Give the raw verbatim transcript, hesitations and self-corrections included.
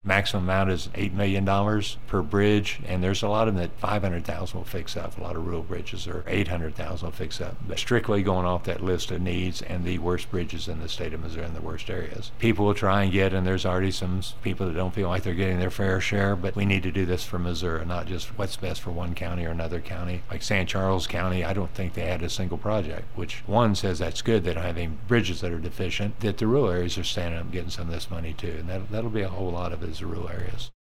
maximum amount is eight million dollars per bridge, and there's a lot of them that five hundred thousand dollars will fix up. A lot of rural bridges are eight hundred thousand dollars will fix up. But strictly going off that list of needs and the worst bridges in the state of Missouri in the worst areas. People will try and get, and there's already some people that don't feel like they're getting their fair share, but we need to do this for Missouri, not just what's best for one county or another county. Like San Charles County, I don't think they had a single project, which one says that's good. They don't have any bridges that are deficient, that the rural areas are standing up and getting some of this money too, and that, that'll be a whole lot of it is the rural areas.